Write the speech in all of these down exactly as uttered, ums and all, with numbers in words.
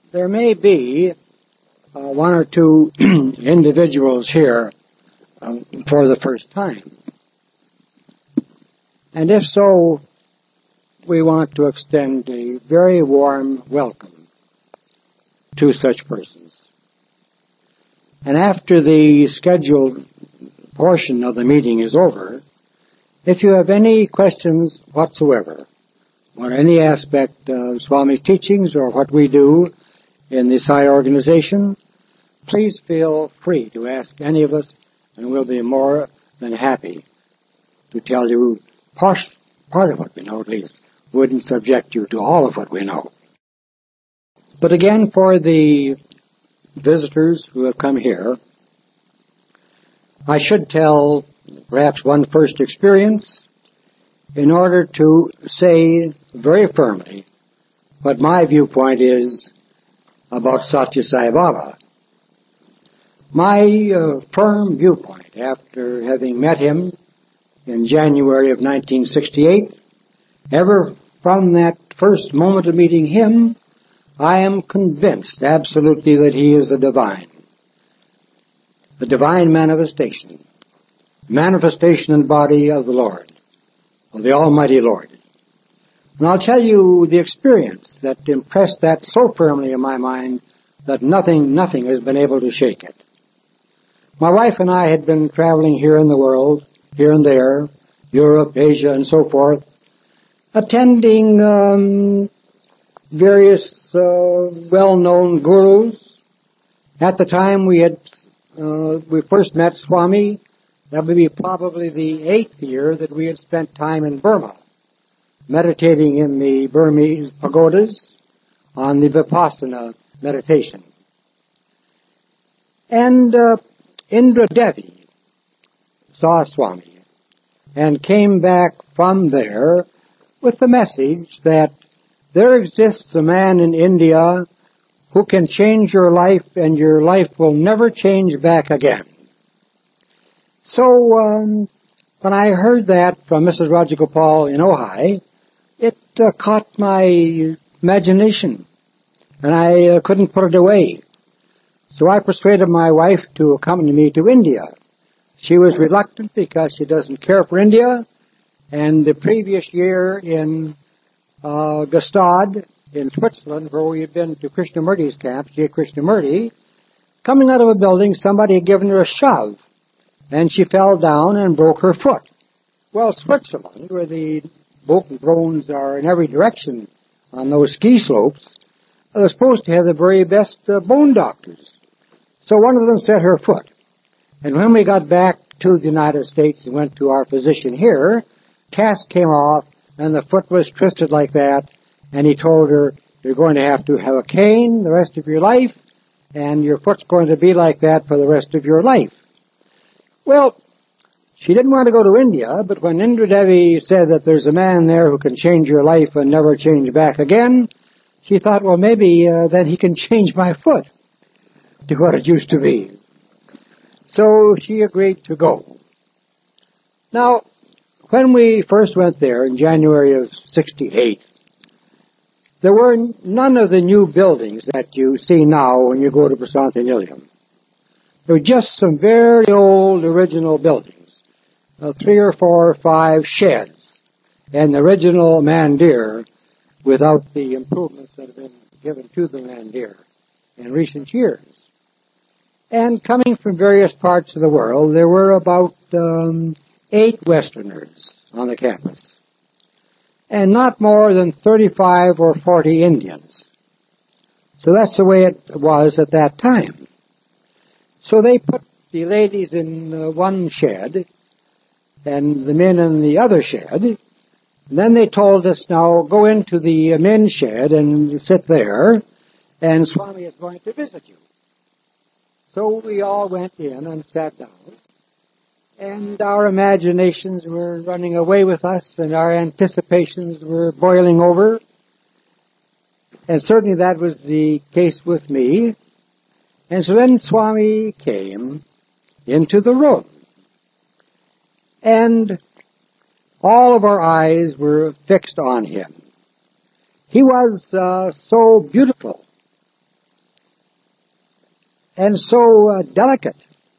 there may be uh, one or two individuals here um, for the first time. And if so, we want to extend a very warm welcome to such persons. And after the scheduled portion of the meeting is over, if you have any questions whatsoever on any aspect of Swami's teachings or what we do in the Sai organization, please feel free to ask any of us, and we'll be more than happy to tell you part, part of what we know, at least. Wouldn't subject you to all of what we know. But again, for the visitors who have come here, I should tell perhaps one first experience in order to say very firmly what my viewpoint is about Satya Sai Baba. My uh, firm viewpoint, after having met him in January of nineteen sixty-eight, ever from that first moment of meeting him, I am convinced absolutely that he is the divine. The divine manifestation. Manifestation and body of the Lord, of the Almighty Lord. And I'll tell you the experience that impressed that so firmly in my mind that nothing, nothing has been able to shake it. My wife and I had been traveling here in the world, here and there, Europe, Asia, and so forth, attending um, various uh, well-known gurus. At the time we had uh, we first met Swami, that would be probably the eighth year that we had spent time in Burma, meditating in the Burmese pagodas on the Vipassana meditation. And uh, Indra Devi saw Swami and came back from there with the message that there exists a man in India who can change your life and your life will never change back again. So um, when I heard that from Missus Rajagopal in Ojai, it uh, caught my imagination and I uh, couldn't put it away. So I persuaded my wife to accompany me to India. She was reluctant because she doesn't care for India, and the previous year in uh, Gstaad in Switzerland, where we had been to Krishnamurti's camp, J. Krishnamurti, coming out of a building, somebody had given her a shove, and she fell down and broke her foot. Well, Switzerland, where the bones are in every direction on those ski slopes, are supposed to have the very best uh, bone doctors. So one of them set her foot. And when we got back to the United States and went to our physician here, cast came off and the foot was twisted like that, and he told her, you're going to have to have a cane the rest of your life, and your foot's going to be like that for the rest of your life. Well, she didn't want to go to India, but when Indra Devi said that there's a man there who can change your life and never change back again, she thought, well, maybe uh, then he can change my foot to what it used to be. So she agreed to go. Now, when we first went there in January of sixty-eight, there were none of the new buildings that you see now when you go to Prasanthi Nilayam. There were just some very old original buildings, uh, three or four or five sheds, and the original mandir without the improvements that have been given to the mandir in recent years. And coming from various parts of the world, there were about um, eight Westerners on the campus, and not more than thirty-five or forty Indians. So that's the way it was at that time. So they put the ladies in uh, one shed and the men in the other shed. And then they told us, now go into the uh, men's shed and sit there, and Swami is going to visit you. So we all went in and sat down, and our imaginations were running away with us, and our anticipations were boiling over. And certainly that was the case with me. And so then Swami came into the room, and all of our eyes were fixed on him. He was uh, so beautiful and so uh, delicate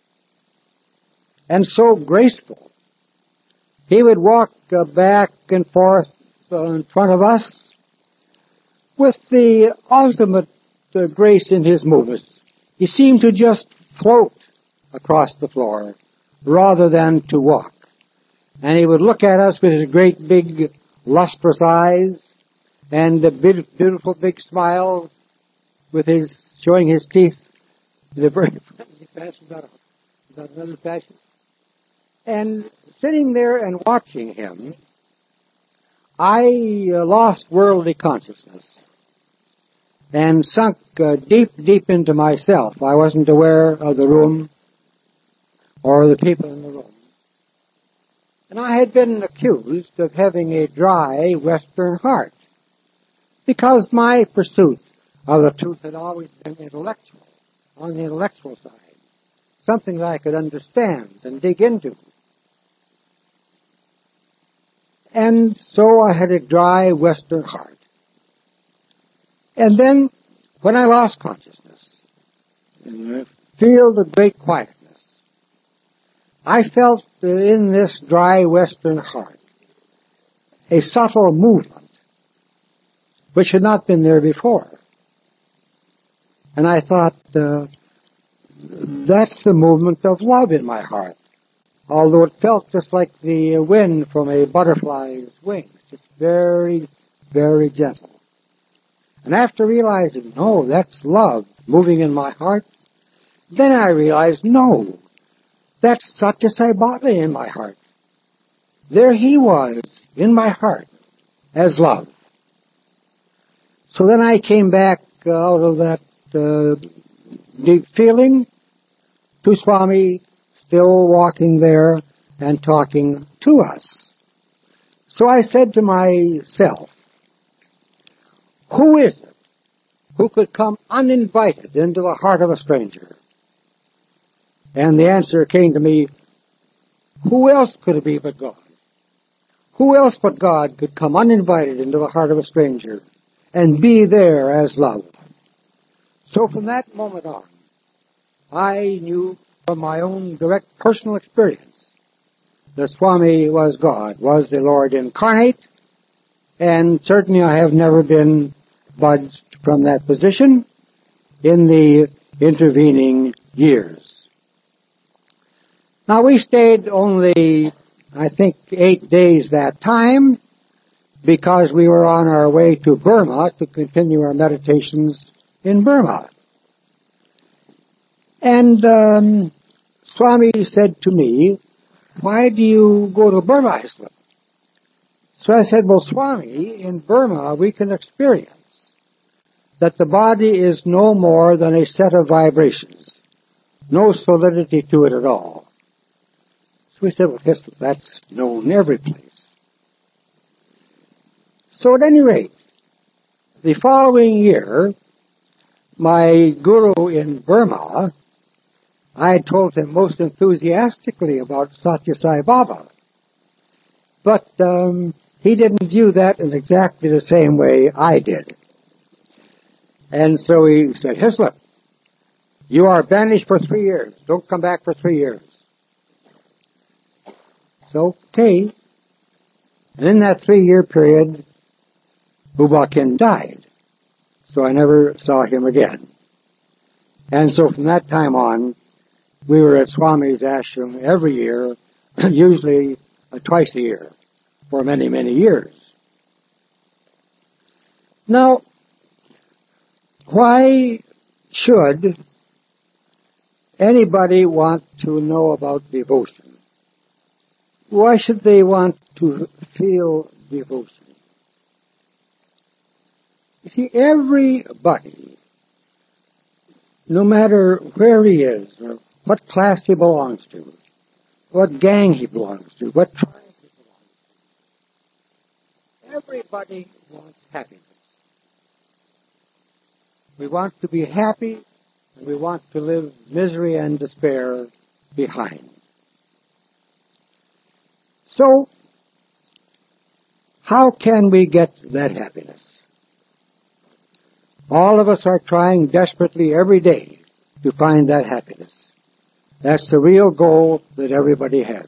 and so graceful. He would walk uh, back and forth uh, in front of us with the ultimate uh, grace in his movements. He seemed to just float across the floor rather than to walk. And he would look at us with his great big lustrous eyes and a beautiful big smile with his showing his teeth in a very friendly fashion. Is that, is that another fashion? And sitting there and watching him, I uh, lost worldly consciousness and sunk uh, deep, deep into myself. I wasn't aware of the room or the people in the room. And I had been accused of having a dry Western heart because my pursuit of the truth had always been intellectual, on the intellectual side, something that I could understand and dig into. And so I had a dry Western heart. And then, when I lost consciousness, in the field of great quietness, I felt in this dry Western heart a subtle movement which had not been there before. And I thought, uh, that's the movement of love in my heart, although it felt just like the wind from a butterfly's wings, just very, very gentle. And after realizing, no, that's love moving in my heart, then I realized, no, that's Satya Sai Baba in my heart. There he was in my heart as love. So then I came back uh, out of that uh, deep feeling to Swami still walking there and talking to us. So I said to myself, who is it who could come uninvited into the heart of a stranger? And the answer came to me, who else could it be but God? Who else but God could come uninvited into the heart of a stranger and be there as love? So from that moment on, I knew from my own direct personal experience that Swami was God, was the Lord incarnate, and certainly I have never been budged from that position in the intervening years. Now, we stayed only, I think, eight days that time because we were on our way to Burma to continue our meditations in Burma. And um, Swami said to me, why do you go to Burma, Iceland? So I said, well, Swami, in Burma we can experience that the body is no more than a set of vibrations, no solidity to it at all. So we said, well, yes, that's known every place. So at any rate, the following year, my guru in Burma, I had told him most enthusiastically about Satya Sai Baba. But um, he didn't view that in exactly the same way I did. And so he said, Hislop, you are banished for three years. Don't come back for three years. So, okay. And in that three-year period, U-Ba Khin died. So I never saw him again. And so from that time on, we were at Swami's ashram every year, usually uh, twice a year, for many, many years. Now, why should anybody want to know about devotion? Why should they want to feel devotion? You see, everybody, no matter where he is, or what class he belongs to, what gang he belongs to, what tribe he belongs to, everybody wants happiness. We want to be happy, and we want to live misery and despair behind. So, how can we get that happiness? All of us are trying desperately every day to find that happiness. That's the real goal that everybody has.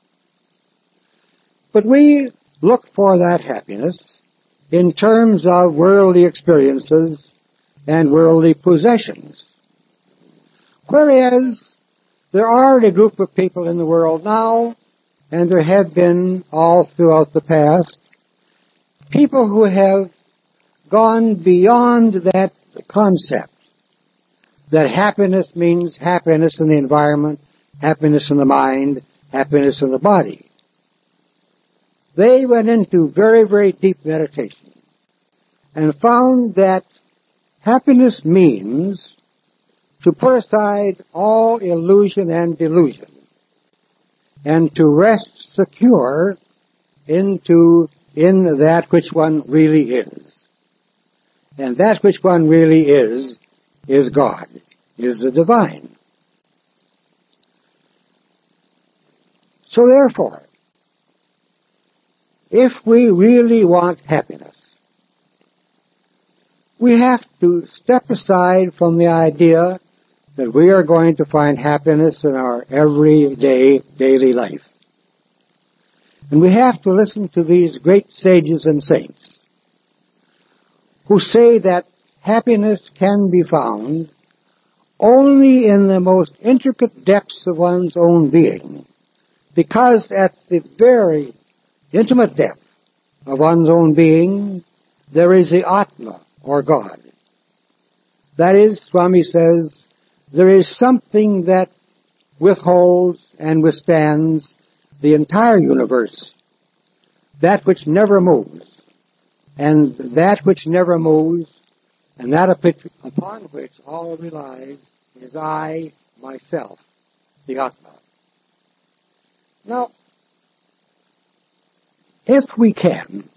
But we look for that happiness in terms of worldly experiences and worldly possessions. Whereas there are a group of people in the world now, and there have been all throughout the past, people who have gone beyond that concept, that happiness means happiness in the environment, happiness in the mind, happiness in the body. They went into very, very deep meditation and found that happiness means to put aside all illusion and delusion and to rest secure into in that which one really is. And that which one really is, is God, is the divine. So therefore, if we really want happiness, we have to step aside from the idea that we are going to find happiness in our everyday, daily life. And we have to listen to these great sages and saints who say that happiness can be found only in the most intricate depths of one's own being, because at the very intimate depth of one's own being, there is the Atma, or God. That is, Swami says, there is something that withholds and withstands the entire universe, that which never moves, and that which never moves, and that upon which all relies, is I, myself, the Atma. Now, if we can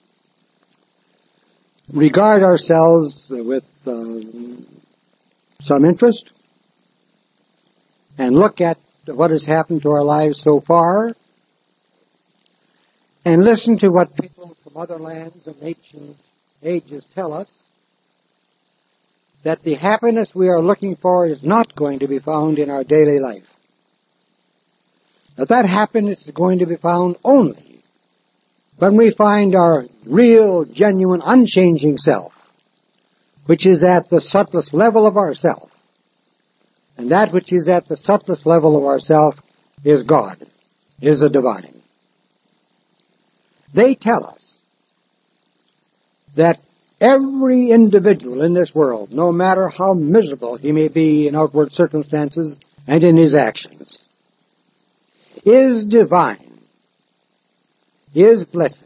regard ourselves with um, some interest and look at what has happened to our lives so far and listen to what people from other lands and ancient ages tell us, that the happiness we are looking for is not going to be found in our daily life. That that happiness is going to be found only when we find our real, genuine, unchanging self, which is at the subtlest level of ourself. And that which is at the subtlest level of ourself is God, is the divine. They tell us that every individual in this world, no matter how miserable he may be in outward circumstances and in his actions, is divine, is blessed.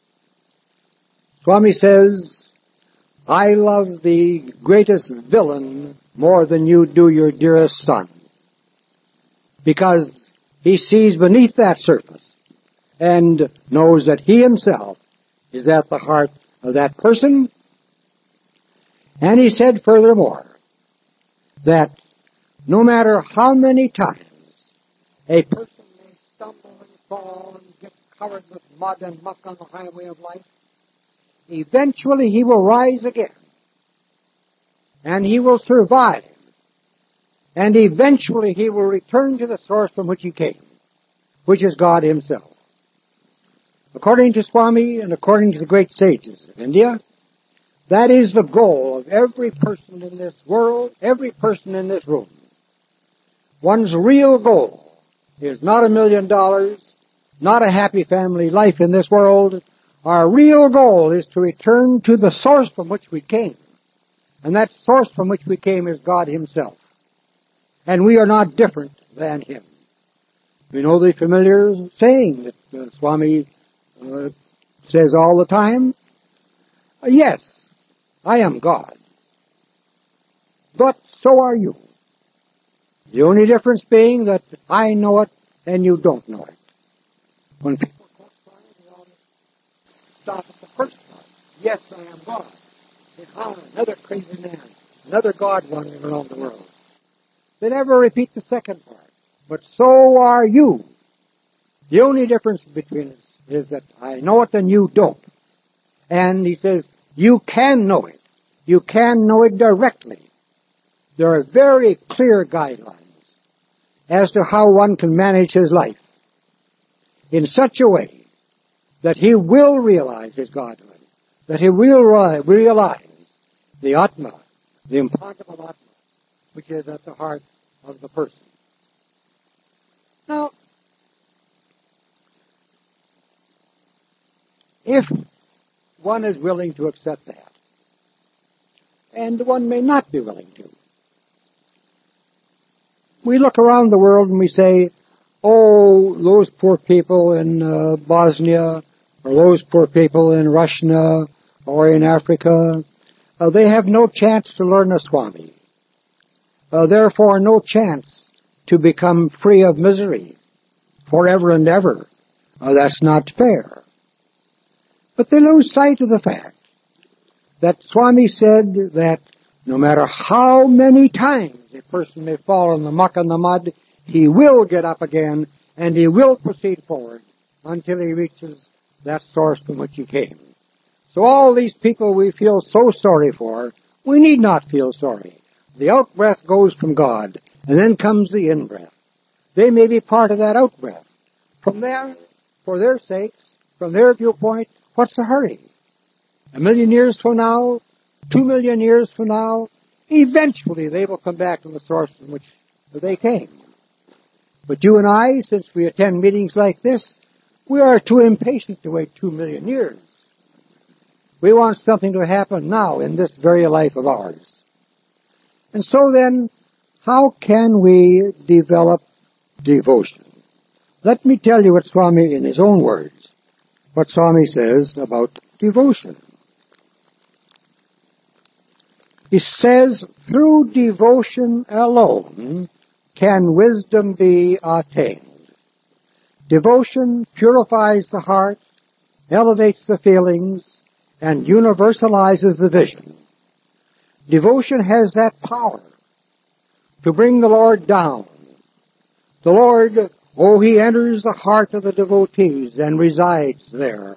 Swami says, I love the greatest villain more than you do your dearest son, because he sees beneath that surface and knows that he himself is at the heart of that person. And he said furthermore that no matter how many times a person may stumble and fall and get covered with mud and muck on the highway of life, eventually he will rise again, and he will survive, and eventually he will return to the source from which he came, which is God himself. According to Swami and according to the great sages of India, that is the goal of every person in this world, every person in this room. One's real goal is not a million dollars, not a happy family life in this world. Our real goal is to return to the source from which we came. And that source from which we came is God himself. And we are not different than him. We know the familiar saying that uh, Swami uh, says all the time, yes, I am God, but so are you. The only difference being that I know it and you don't know it. When people quote Swami, they always stop at the first part. Yes, I am God. They holler, another crazy man, another God wandering around the world. They never repeat the second part. But so are you. The only difference between us is that I know it and you don't. And he says, you can know it. You can know it directly. there are very clear guidelines as to how one can manage his life in such a way that he will realize his godhood, that he will realize the Atma, the impossible Atma, which is at the heart of the person. Now, if one is willing to accept that, and one may not be willing to, we look around the world and we say, oh, those poor people in uh, Bosnia, or those poor people in Russia, or in Africa, uh, they have no chance to learn a Swami. Uh, therefore, no chance to become free of misery forever and ever. Uh, that's not fair. But they lose sight of the fact that Swami said that no matter how many times a person may fall in the muck and the mud, he will get up again and he will proceed forward until he reaches that source from which he came. So all these people we feel so sorry for, we need not feel sorry. The out-breath goes from God, and then comes the in-breath. They may be part of that out-breath. From there, for their sakes, from their viewpoint, what's the hurry? A million years from now, two million years from now, eventually they will come back to the source from which they came. But you and I, since we attend meetings like this, we are too impatient to wait two million years. We want something to happen now in this very life of ours. And so then, how can we develop devotion? Let me tell you what Swami, in his own words, what Swami says about devotion. He says, through devotion alone can wisdom be attained. Devotion purifies the heart, elevates the feelings, and universalizes the vision. Devotion has that power to bring the Lord down. The Lord, oh, he enters the heart of the devotees and resides there.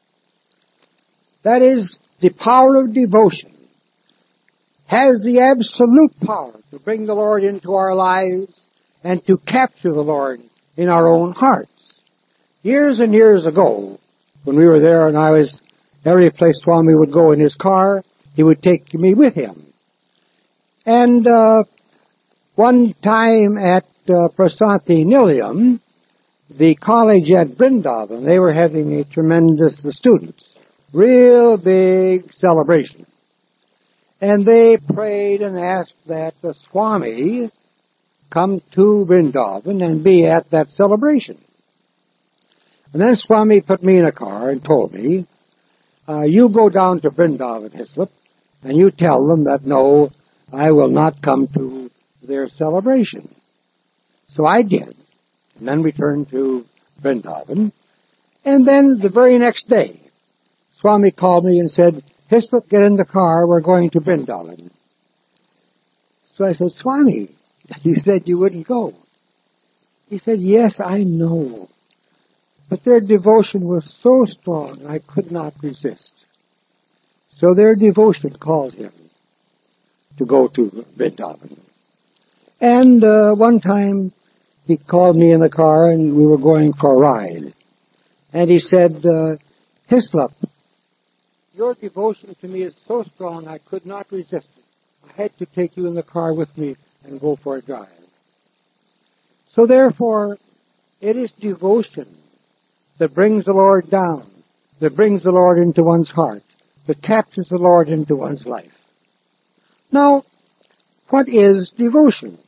That is, the power of devotion has the absolute power to bring the Lord into our lives and to capture the Lord in our own hearts. Years and years ago, when we were there and I was, every place Swami would go in his car, he would take me with him. And uh, one time at uh, Prasanthi Nilayam, the college at Vrindavan, they were having a tremendous uh, students, real big celebration. And they prayed and asked that the Swami come to Vrindavan and be at that celebration. And then Swami put me in a car and told me, uh, you go down to Vrindavan, Hislop, and you tell them that no, I will not come to their celebration. So I did, and then returned to Vrindavan. And then the very next day, Swami called me and said, Hislop, get in the car, we're going to Vrindavan. So I said, Swami, you said you wouldn't go. He said, yes, I know. But their devotion was so strong, I could not resist. So their devotion called him to go to Vrindavan. And uh, one time he called me in the car and we were going for a ride. And he said, uh, Hislop, your devotion to me is so strong I could not resist it. I had to take you in the car with me and go for a drive. So therefore, it is devotion that brings the Lord down, that brings the Lord into one's heart, that captures the Lord into one's life. Now, what is devotion?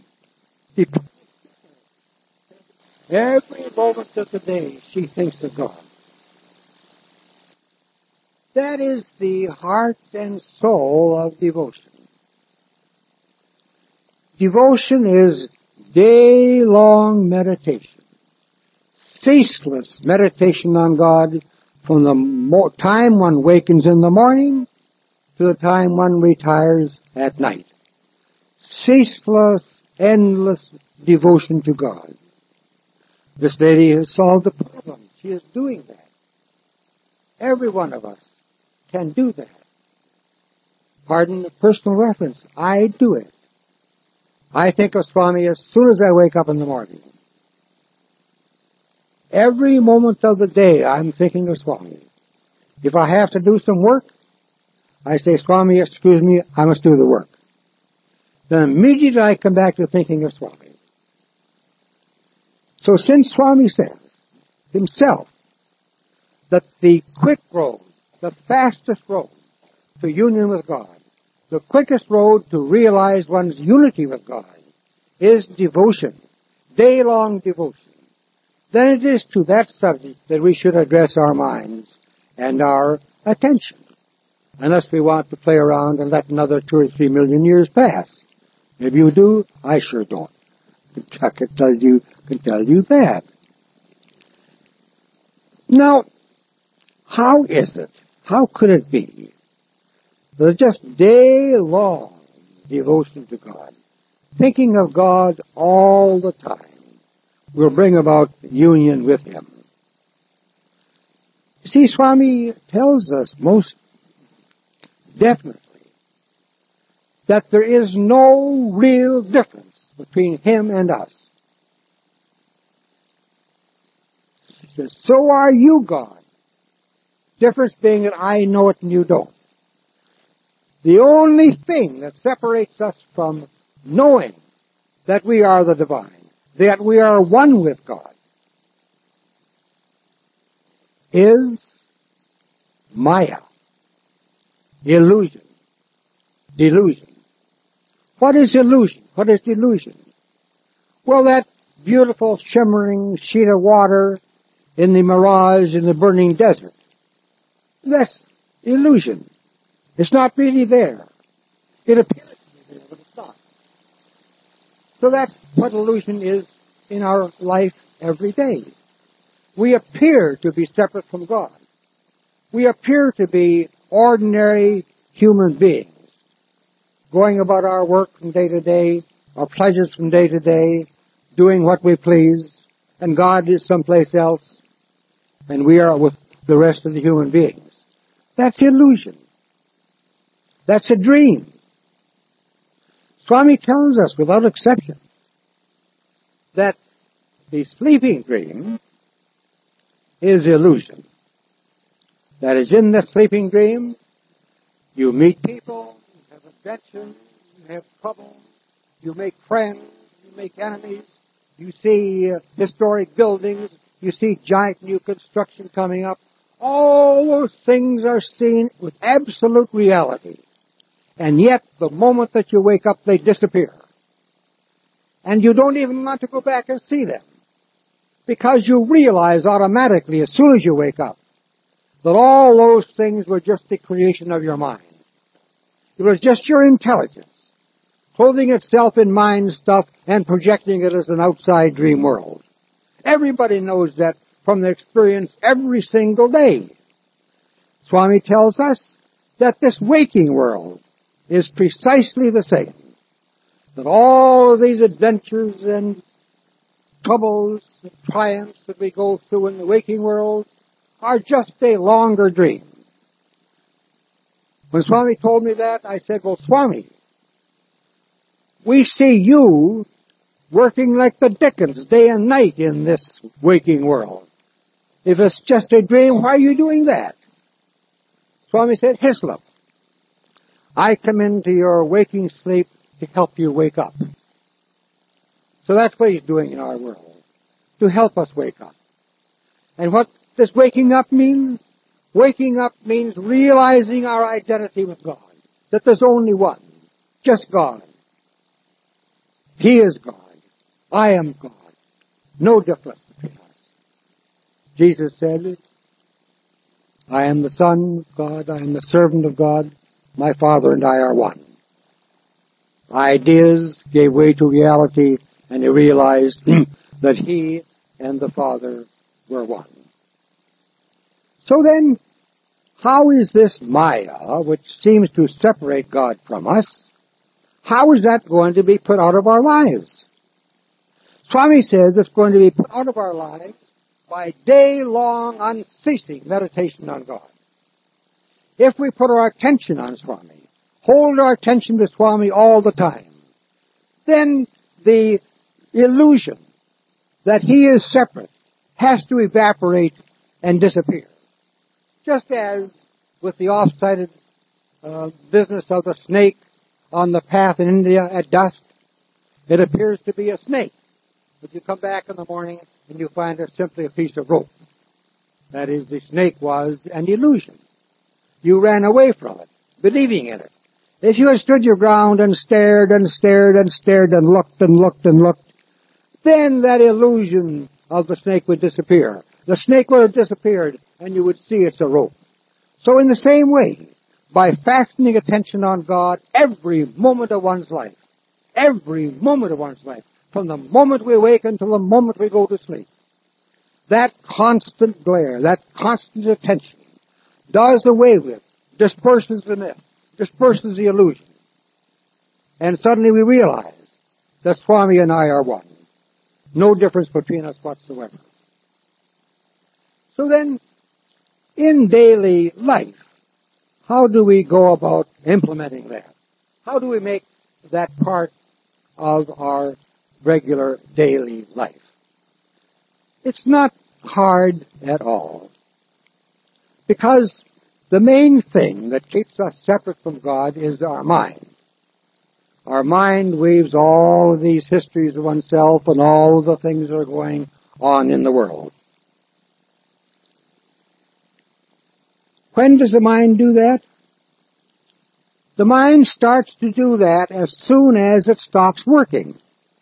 Every moment of the day she thinks of God. That is the heart and soul of devotion. Devotion is day-long meditation, ceaseless meditation on God from the mo- time one wakens in the morning to the time one retires at night. Ceaseless, endless devotion to God. This lady has solved the problem. She is doing that. Every one of us can do that. Pardon the personal reference. I do it. I think of Swami as soon as I wake up in the morning. Every moment of the day I'm thinking of Swami. If I have to do some work, I say, Swami, excuse me, I must do the work. Then immediately I come back to thinking of Swami. So since Swami says himself that the quick road, the fastest road to union with God, the quickest road to realize one's unity with God is devotion, day-long devotion, then it is to that subject that we should address our minds and our attention, unless we want to play around and let another two or three million years pass. Maybe you do, I sure don't. I can tell you, can tell you that. Now, how is it, how could it be that just day-long devotion to God, thinking of God all the time, will bring about union with Him? See, Swami tells us most definitely that there is no real difference between Him and us. He says, so are you, God. Difference being that I know it and you don't. The only thing that separates us from knowing that we are the divine, that we are one with God, is Maya, illusion, delusion. What is illusion? What is delusion? Well, that beautiful shimmering sheet of water in the mirage in the burning desert. That's illusion. It's not really there. It appears to be there, but it's not. So that's what illusion is in our life every day. We appear to be separate from God. We appear to be ordinary human beings, going about our work from day to day, our pleasures from day to day, doing what we please, and God is someplace else, and we are with the rest of the human beings. That's illusion. That's a dream. Swami tells us without exception that the sleeping dream is illusion. That is, in the sleeping dream, you meet people, you have adventures, you have trouble, you make friends, you make enemies, you see uh, historic buildings, you see giant new construction coming up. All those things are seen with absolute reality. And yet, the moment that you wake up, they disappear. And you don't even want to go back and see them. Because you realize automatically, as soon as you wake up, that all those things were just the creation of your mind. It was just your intelligence, clothing itself in mind stuff and projecting it as an outside dream world. Everybody knows that from their experience every single day. Swami tells us that this waking world is precisely the same. That all of these adventures and troubles and triumphs that we go through in the waking world are just a longer dream. When Swami told me that, I said, well, Swami, we see you working like the Dickens day and night in this waking world. If it's just a dream, why are you doing that? Swami said, Hislop, I come into your waking sleep to help you wake up. So that's what he's doing in our world, to help us wake up. And what does waking up mean? Waking up means realizing our identity with God, that there's only one, just God. He is God. I am God. No difference between us. Jesus said, I am the Son of God, I am the servant of God, my Father and I are one. Ideas gave way to reality, and he realized that he and the Father were one. So then, how is this Maya, which seems to separate God from us, how is that going to be put out of our lives? Swami says it's going to be put out of our lives by day-long, unceasing meditation on God. If we put our attention on Swami, hold our attention to Swami all the time, then the illusion that he is separate has to evaporate and disappear. Just as with the off-sighted uh, business of the snake on the path in India at dusk, it appears to be a snake. But you come back in the morning and you find it's simply a piece of rope. That is, the snake was an illusion. You ran away from it, believing in it. If you had stood your ground and stared and stared and stared and looked and looked and looked, then that illusion of the snake would disappear. The snake would have disappeared and you would see it's a rope. So in the same way, by fastening attention on God every moment of one's life, every moment of one's life, from the moment we wake until the moment we go to sleep, that constant glare, that constant attention, does away with, disperses the myth, disperses the illusion. And suddenly we realize that Swami and I are one. No difference between us whatsoever. So then, in daily life, how do we go about implementing that? How do we make that part of our regular daily life? It's not hard at all. Because the main thing that keeps us separate from God is our mind. Our mind weaves all of these histories of oneself and all the things that are going on in the world. When does the mind do that? The mind starts to do that as soon as it stops working.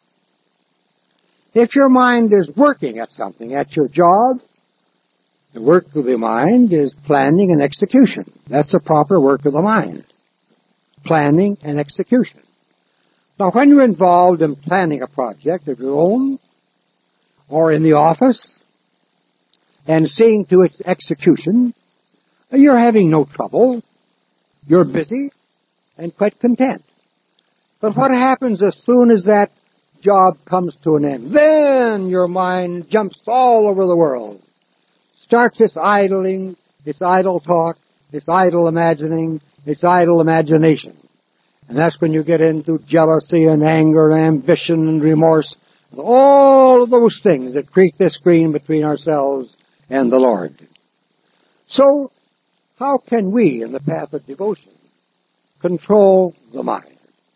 If your mind is working at something, at your job, the work of the mind is planning and execution. That's the proper work of the mind. Planning and execution. Now, when you're involved in planning a project of your own, or in the office, and seeing to its execution, you're having no trouble. You're busy and quite content. But what happens as soon as that job comes to an end? Then your mind jumps all over the world. Starts its idling, its idle talk, its idle imagining, its idle imagination. And that's when you get into jealousy and anger and ambition and remorse. And all of those things that create this screen between ourselves and the Lord. So, how can we, in the path of devotion, control the mind?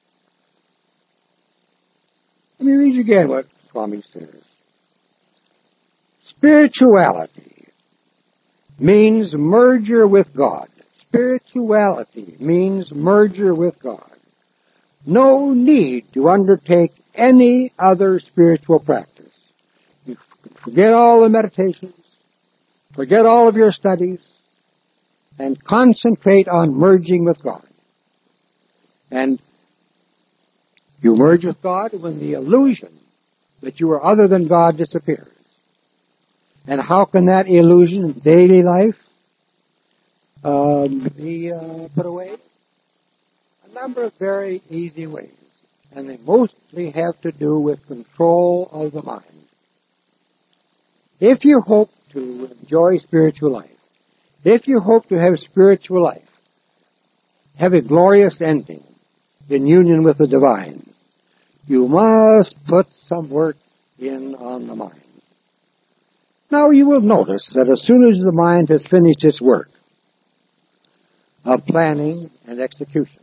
Let me read again what Swami says. Spirituality means merger with God. Spirituality means merger with God. No need to undertake any other spiritual practice. You forget all the meditations, forget all of your studies, and concentrate on merging with God. And you merge with God when the illusion that you are other than God disappears. And how can that illusion in daily life um, be uh, put away? A number of very easy ways. And they mostly have to do with control of the mind. If you hope to enjoy spiritual life, if you hope to have spiritual life, have a glorious ending in union with the divine, you must put some work in on the mind. Now you will notice that as soon as the mind has finished its work of planning and execution,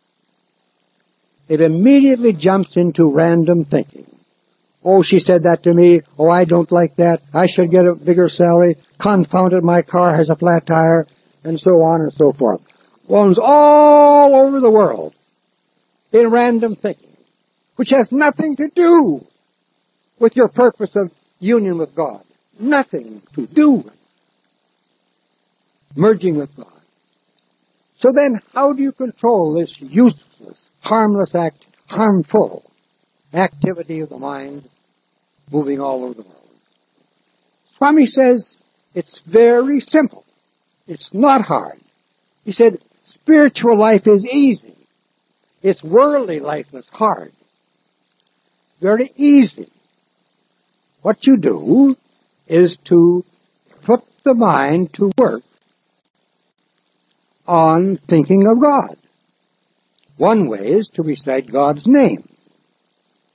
it immediately jumps into random thinking. Oh, she said that to me. Oh, I don't like that. I should get a bigger salary. Confound it, my car has a flat tire, and so on and so forth. One's all over the world in random thinking, which has nothing to do with your purpose of union with God. Nothing to do with merging with God. So then, how do you control this useless, harmless act, harmful activity of the mind moving all over the world? Swami says it's very simple. It's not hard. He said spiritual life is easy. It's worldly life that's hard. Very easy. What you do is to put the mind to work on thinking of God. One way is to recite God's name.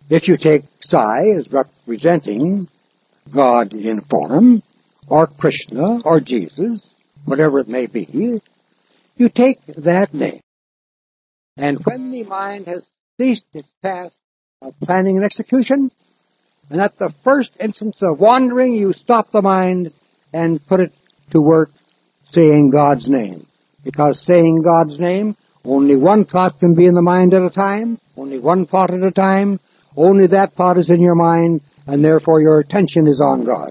If you take Sai as representing God in form, or Krishna, or Jesus, whatever it may be, you take that name. And when the mind has ceased its task of planning and execution, and at the first instance of wandering, you stop the mind and put it to work saying God's name. Because saying God's name, only one thought can be in the mind at a time, only one thought at a time, only that thought is in your mind, and therefore your attention is on God.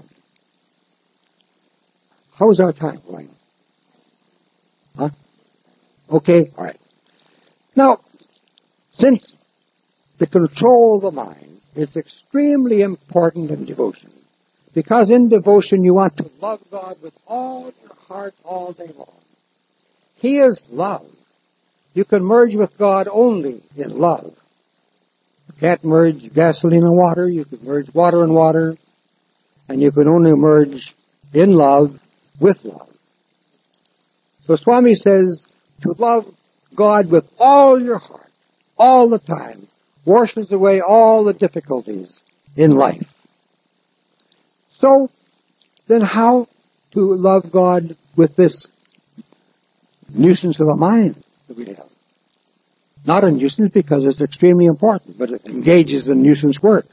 How's our time going? Huh? Okay, all right. Now, since the control of the mind is extremely important in devotion, because in devotion you want to love God with all your heart all day long. He is love. You can merge with God only in love. You can't merge gasoline and water. You can merge water and water. And you can only merge in love with love. So Swami says to love God with all your heart, all the time, washes away all the difficulties in life. So, then how to love God with this nuisance of a mind that we have? Not a nuisance because it's extremely important, but it engages in nuisance work.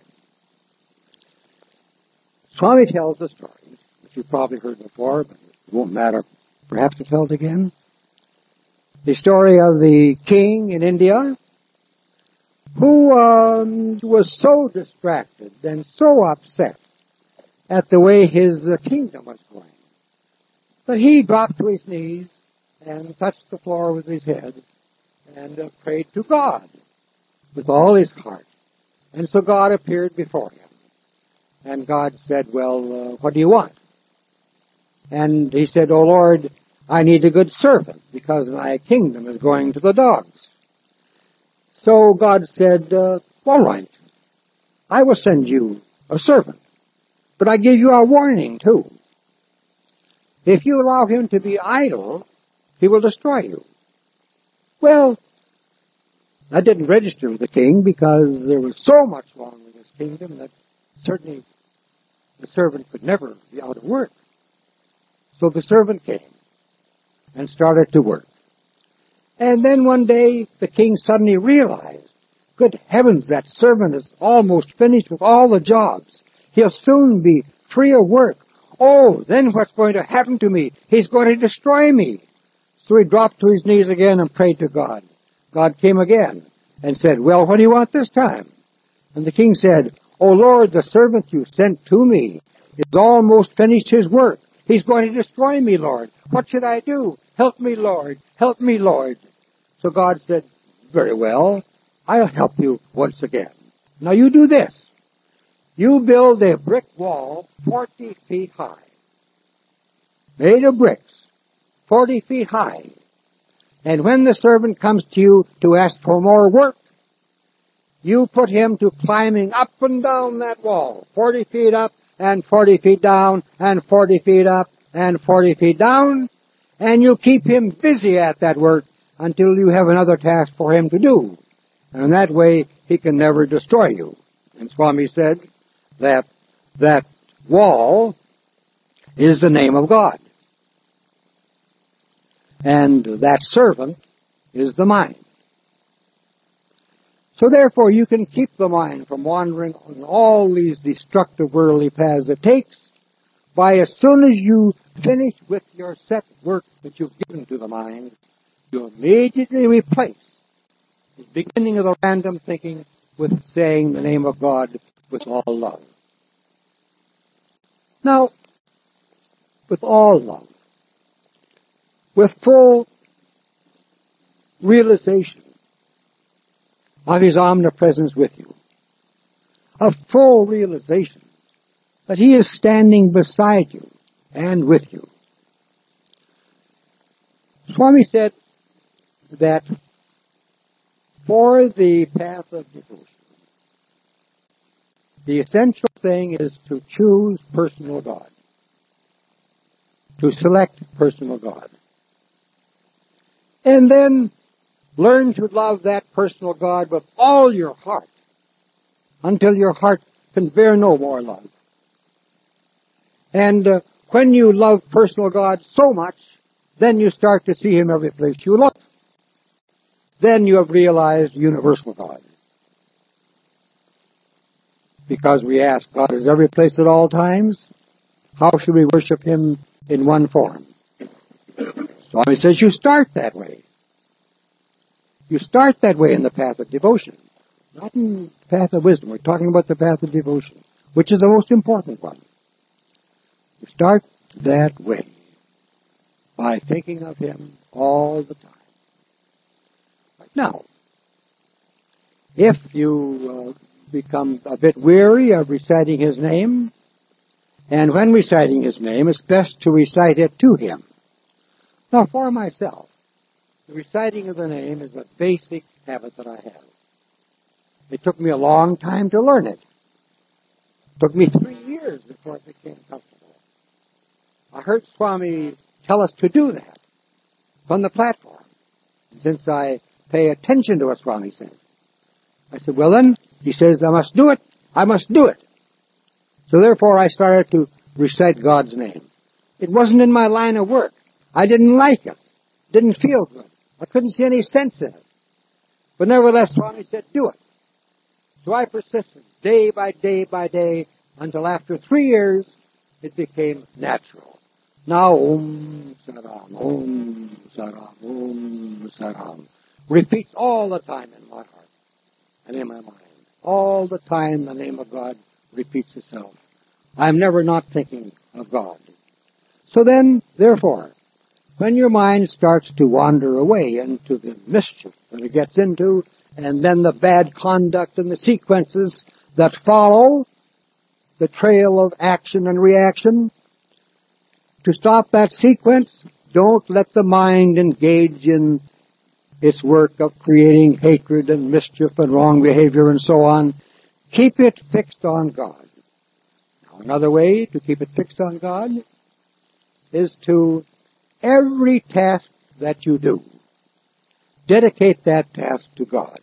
Swami tells a story, which you've probably heard before, but it won't matter perhaps to tell it again. The story of the king in India who um, was so distracted and so upset at the way his uh, kingdom was going that he dropped to his knees and touched the floor with his head and uh, prayed to God with all his heart. And so God appeared before him. And God said, well, uh, what do you want? And he said, oh Lord, I need a good servant because my kingdom is going to the dogs. So God said, uh, all right, I will send you a servant. But I give you a warning too. If you allow him to be idle, he will destroy you. Well, that didn't register with the king because there was so much wrong with his kingdom that certainly the servant could never be out of work. So the servant came and started to work. And then one day the king suddenly realized, good heavens, that servant is almost finished with all the jobs. He'll soon be free of work. Oh, then what's going to happen to me? He's going to destroy me. So he dropped to his knees again and prayed to God. God came again and said, well, what do you want this time? And the king said, oh Lord, the servant you sent to me is almost finished his work. He's going to destroy me, Lord. What should I do? Help me, Lord. Help me, Lord. So God said, very well, I'll help you once again. Now you do this. You build a brick wall forty feet high, made of bricks, forty feet high. And when the servant comes to you to ask for more work, you put him to climbing up and down that wall, forty feet up and forty feet down and forty feet up and forty feet down, and you keep him busy at that work until you have another task for him to do. And that way he can never destroy you. And Swami said that that wall is the name of God. And that servant is the mind. So therefore you can keep the mind from wandering on all these destructive worldly paths it takes by as soon as you finish with your set work that you've given to the mind, you immediately replace the beginning of the random thinking with saying the name of God with all love. Now, with all love, with full realization of His omnipresence with you, a full realization that He is standing beside you and with you. Swami said that for the path of devotion, the essential thing is to choose personal God, to select personal God, and then learn to love that personal God with all your heart, until your heart can bear no more love. And uh, when you love personal God so much, then you start to see Him every place you look. Then you have realized universal God. Because we ask, God is every place at all times. How should we worship Him in one form? Swami says you start that way. You start that way in the path of devotion. Not in the path of wisdom. We're talking about the path of devotion, which is the most important one. You start that way by thinking of Him all the time. Now, if you uh, become a bit weary of reciting His name, and when reciting His name, it's best to recite it to Him. Now, for myself, the reciting of the name is a basic habit that I have. It took me a long time to learn it. It took me three years before it became comfortable. I heard Swami tell us to do that from the platform. Since I pay attention to what Swami says, I said, well then, he says, I must do it. I must do it. So therefore I started to recite God's name. It wasn't in my line of work. I didn't like it. Didn't feel good. I couldn't see any sense in it. But nevertheless, Swami said, do it. So I persisted day by day by day until after three years it became natural. Now, Om Saram, Om Saram, Om Saram repeats all the time in my heart and in my mind. All the time the name of God repeats itself. I'm never not thinking of God. So then, therefore, when your mind starts to wander away into the mischief that it gets into, and then the bad conduct and the sequences that follow, the trail of action and reaction, to stop that sequence, don't let the mind engage in its work of creating hatred and mischief and wrong behavior and so on. Keep it fixed on God. Now, another way to keep it fixed on God is to, every task that you do, dedicate that task to God.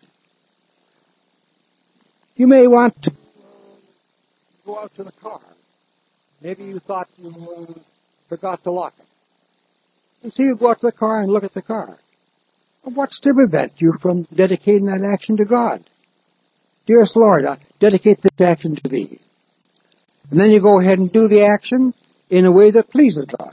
You may want to go out to the car. Maybe you thought you uh, forgot to lock it. And so you go out to the car and look at the car. Well, what's to prevent you from dedicating that action to God? Dearest Lord, I dedicate this action to Thee. And then you go ahead and do the action in a way that pleases God.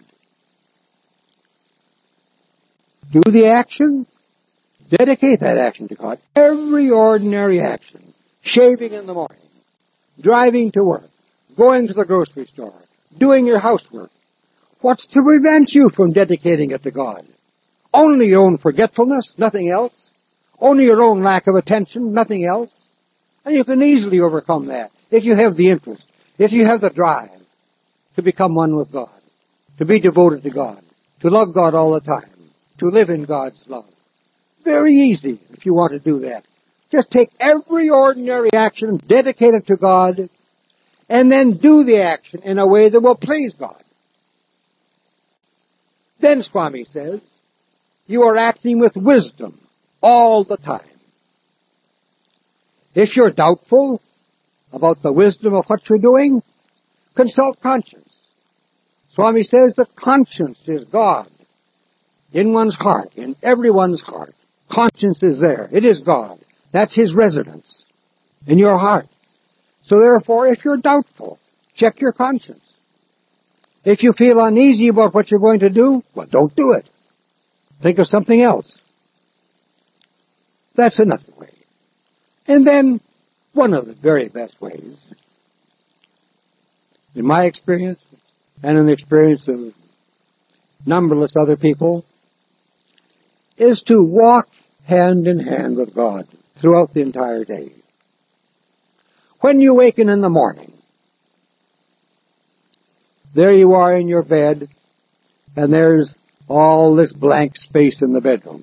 Do the action, dedicate that action to God. Every ordinary action, shaving in the morning, driving to work, going to the grocery store, doing your housework. What's to prevent you from dedicating it to God? Only your own forgetfulness, nothing else. Only your own lack of attention, nothing else. And you can easily overcome that if you have the interest, if you have the drive to become one with God, to be devoted to God, to love God all the time, to live in God's love. Very easy if you want to do that. Just take every ordinary action, dedicate it to God, and then do the action in a way that will please God. Then, Swami says, you are acting with wisdom all the time. If you're doubtful about the wisdom of what you're doing, consult conscience. Swami says that conscience is God in one's heart, in everyone's heart. Conscience is there. It is God. That's His residence in your heart. So therefore, if you're doubtful, check your conscience. If you feel uneasy about what you're going to do, well, don't do it. Think of something else. That's another way. And then, one of the very best ways, in my experience, and in the experience of numberless other people, is to walk hand in hand with God throughout the entire day. When you waken in the morning, there you are in your bed, and there's all this blank space in the bedroom.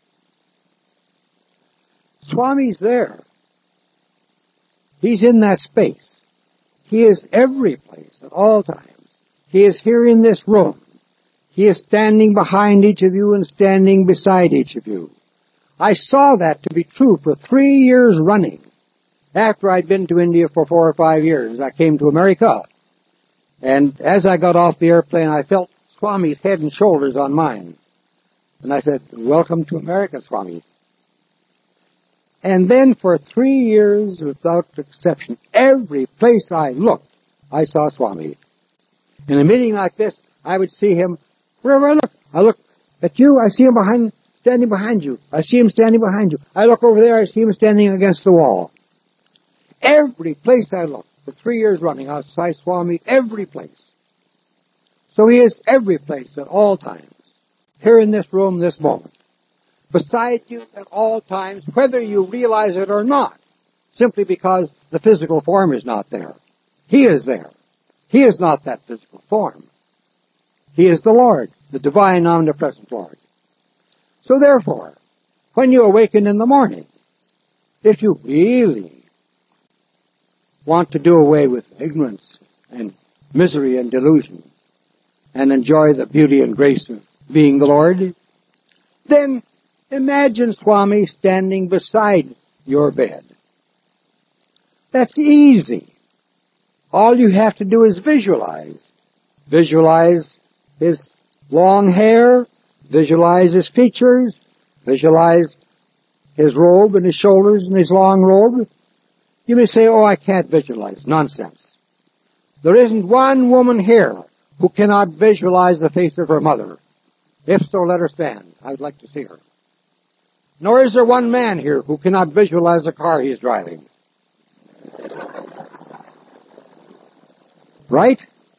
Swami's there. He's in that space. He is every place at all times. He is here in this room. He is standing behind each of you and standing beside each of you. I saw that to be true for three years running. after I'd been to India for four or five years, I came to America. And as I got off the airplane, I felt Swami's head and shoulders on mine. And I said, "Welcome to America, Swami." And then for three years, without exception, every place I looked, I saw Swami. In a meeting like this, I would see him wherever I look. I look at you, I see him behind, standing behind you. I see him standing behind you. I look over there, I see him standing against the wall. Every place I looked, for three years running, I saw Swami every place. So he is every place at all times. Here in this room, this moment. Beside you at all times, whether you realize it or not, simply because the physical form is not there. He is there. He is not that physical form. He is the Lord, the divine, omnipresent Lord. So therefore, when you awaken in the morning, if you really want to do away with ignorance and misery and delusion and enjoy the beauty and grace of being the Lord, then imagine Swami standing beside your bed. That's easy. All you have to do is visualize. Visualize his long hair, visualize his features, visualize his robe and his shoulders and his long robe. You may say, "Oh, I can't visualize." Nonsense. There isn't one woman here who cannot visualize the face of her mother. If so, let her stand. I would like to see her. Nor is there one man here who cannot visualize the car he is driving. Right?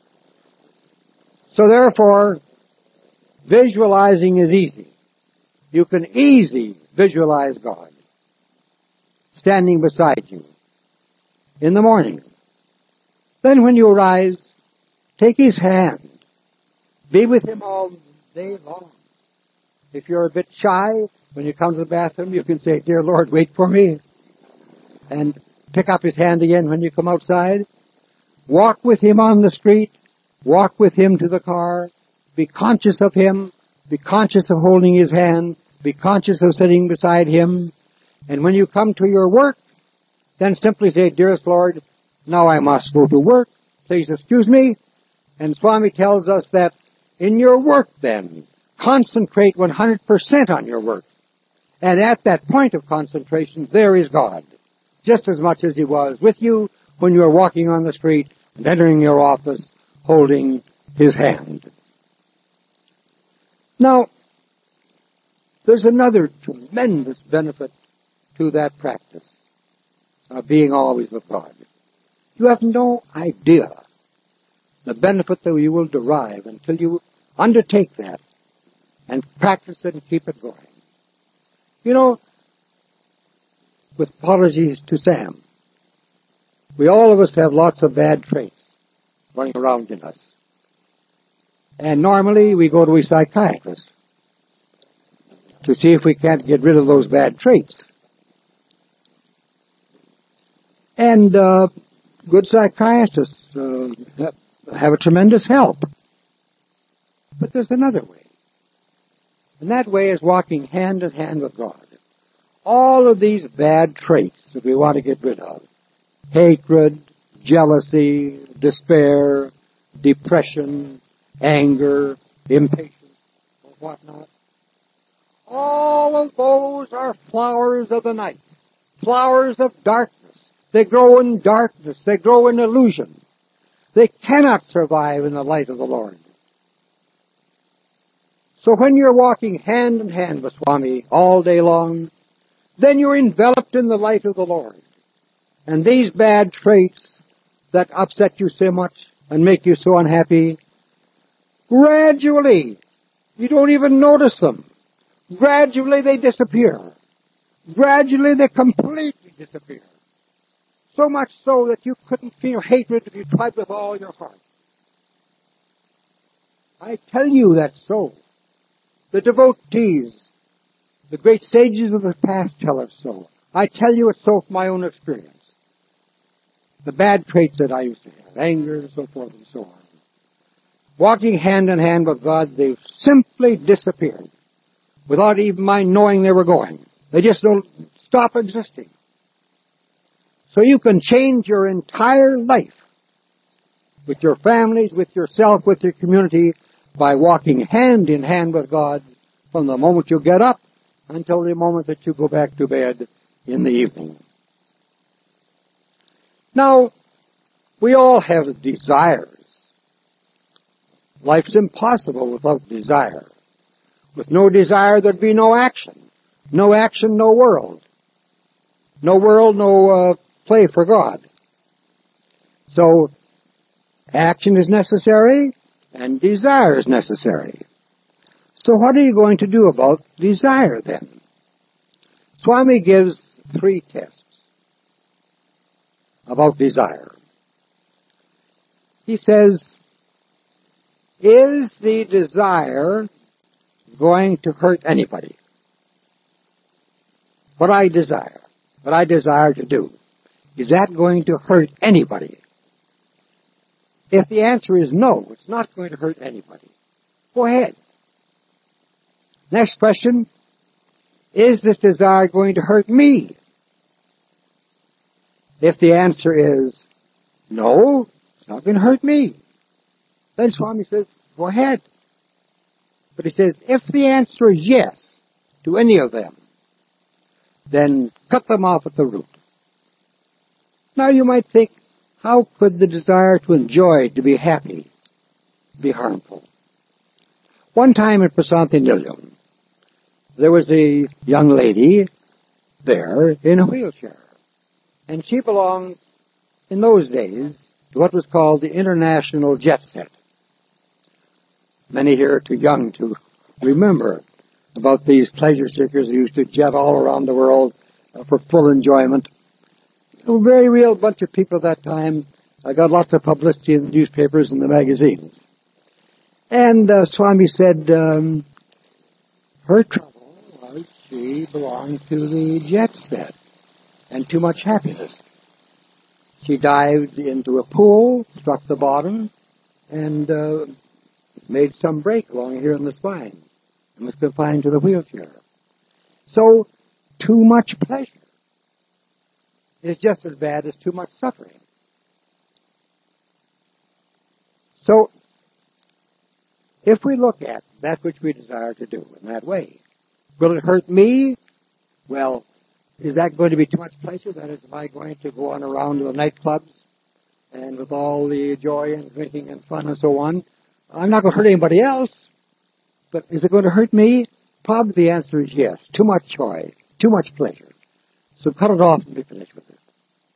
So therefore, visualizing is easy. You can easily visualize God standing beside you in the morning. Then when you arise, take his hand. Be with him all day long. If you're a bit shy, when you come to the bathroom, you can say, "Dear Lord, wait for me." And pick up his hand again when you come outside. Walk with him on the street. Walk with him to the car. Be conscious of him. Be conscious of holding his hand. Be conscious of sitting beside him. And when you come to your work, then simply say, "Dearest Lord, now I must go to work. Please excuse me." And Swami tells us that in your work then, concentrate one hundred percent on your work. And at that point of concentration, there is God, just as much as he was with you when you were walking on the street and entering your office holding his hand. Now, there's another tremendous benefit to that practice of being always with God. You have no idea the benefit that you will derive until you undertake that and practice it and keep it going. You know, with apologies to Sam, we all of us have lots of bad traits running around in us. And normally we go to a psychiatrist to see if we can't get rid of those bad traits. And uh, good psychiatrists uh, have a tremendous help. But there's another way. And that way is walking hand in hand with God. All of these bad traits that we want to get rid of, hatred, jealousy, despair, depression, anger, impatience, or whatnot, all of those are flowers of the night, flowers of darkness. They grow in darkness. They grow in illusion. They cannot survive in the light of the Lord. So when you're walking hand in hand with Swami all day long, then you're enveloped in the light of the Lord. And these bad traits that upset you so much and make you so unhappy, gradually, you don't even notice them. Gradually they disappear. Gradually they completely disappear. So much so that you couldn't feel hatred if you tried with all your heart. I tell you that's so. The devotees, the great sages of the past tell us so. I tell you it's so from my own experience. The bad traits that I used to have, anger and so forth and so on. Walking hand in hand with God, they've simply disappeared without even my knowing they were going. They just don't stop existing. So you can change your entire life with your families, with yourself, with your community by walking hand in hand with God from the moment you get up until the moment that you go back to bed in the evening. Now, we all have desires. Life's impossible without desire. With no desire, there'd be no action. No action, no world. No world, no uh, play for God. So, action is necessary, and desire is necessary. So what are you going to do about desire, then? Swami gives three tests about desire. He says, is the desire going to hurt anybody? What I desire, what I desire to do, is that going to hurt anybody? If the answer is no, it's not going to hurt anybody, go ahead. Next question, is this desire going to hurt me? If the answer is no, it's not going to hurt me, then Swami says, go ahead. But he says, if the answer is yes to any of them, then cut them off at the root. Now you might think, how could the desire to enjoy, to be happy, be harmful? One time in Prasanthi Nilayam, there was a young lady there in a wheelchair. And she belonged, in those days, to what was called the international jet set. Many here are too young to remember about these pleasure seekers who used to jet all around the world uh, for full enjoyment. A very real bunch of people at that time. I got lots of publicity in the newspapers and the magazines. And uh, Swami said um, her trouble was she belonged to the jet set and too much happiness. She dived into a pool, struck the bottom, and uh, made some break along here in the spine and was confined to the wheelchair. So, too much pleasure is just as bad as too much suffering. So, if we look at that which we desire to do in that way, will it hurt me? Well, is that going to be too much pleasure? That is, am I going to go on around to the nightclubs and with all the joy and drinking and fun and so on? I'm not going to hurt anybody else, but is it going to hurt me? Probably the answer is yes. Too much joy, too much pleasure. So cut it off and be finished with it.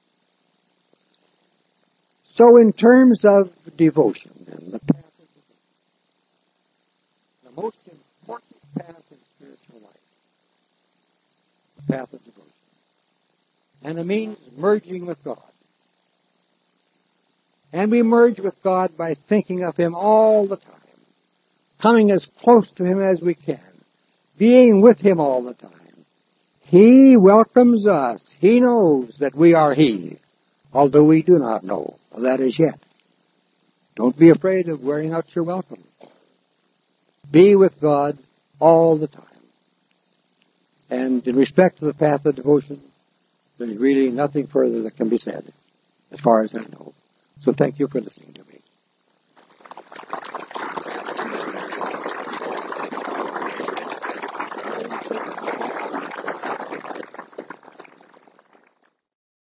So in terms of devotion, then, the path of devotion, the most important path in spiritual life, the path of devotion, and it means merging with God. And we merge with God by thinking of Him all the time, coming as close to Him as we can, being with Him all the time. He welcomes us. He knows that we are He, although we do not know that as yet. Don't be afraid of wearing out your welcome. Be with God all the time. And in respect to the path of devotion, there's really nothing further that can be said, as far as I know. So thank you for listening to me.